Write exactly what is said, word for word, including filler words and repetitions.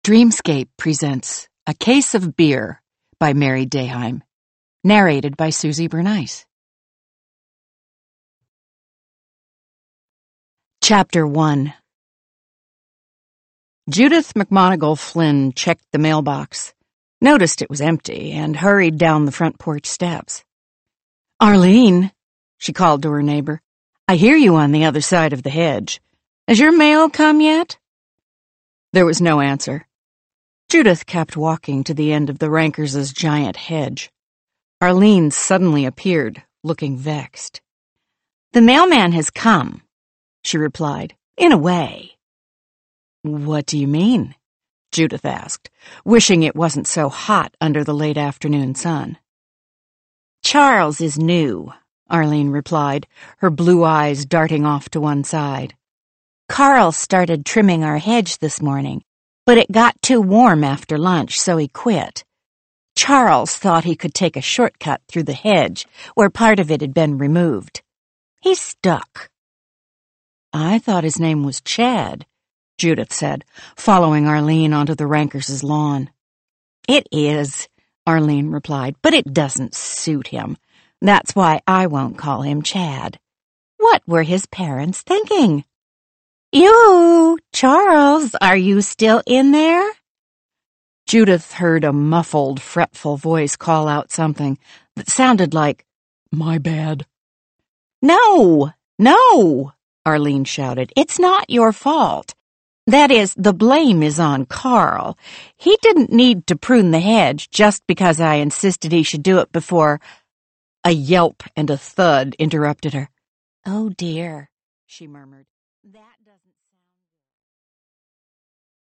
Streamscape presents A Case of Beer by Mary Daheim, narrated by Susie Bernice. Chapter one. Judith McMonigal Flynn checked the mailbox, noticed it was empty, and hurried down the front porch steps. "Arlene," she called to her neighbor, "I hear you on the other side of the hedge. Has your mail come yet?" There was no answer. Judith kept walking to the end of the Rankers' giant hedge. Arlene suddenly appeared, looking vexed. "The mailman has come," she replied, "in a way." "What do you mean?" Judith asked, wishing it wasn't so hot under the late afternoon sun. "Charles is new," Arlene replied, her blue eyes darting off to one side. "Carl started trimming our hedge this morning, but it got too warm after lunch, so he quit. Charles thought he could take a shortcut through the hedge where part of it had been removed. He's stuck." "I thought his name was Chad," Judith said, following Arlene onto the Rankers' lawn. "It is," Arlene replied, "but it doesn't suit him. That's why I won't call him Chad. What were his parents thinking? You, Charles, are you still in there?" Judith heard a muffled, fretful voice call out something that sounded like, "My bad." "No, no," Arlene shouted. "It's not your fault. That is, the blame is on Carl. He didn't need to prune the hedge just because I insisted he should do it before—" A yelp and a thud interrupted her. "Oh, dear," she murmured. "That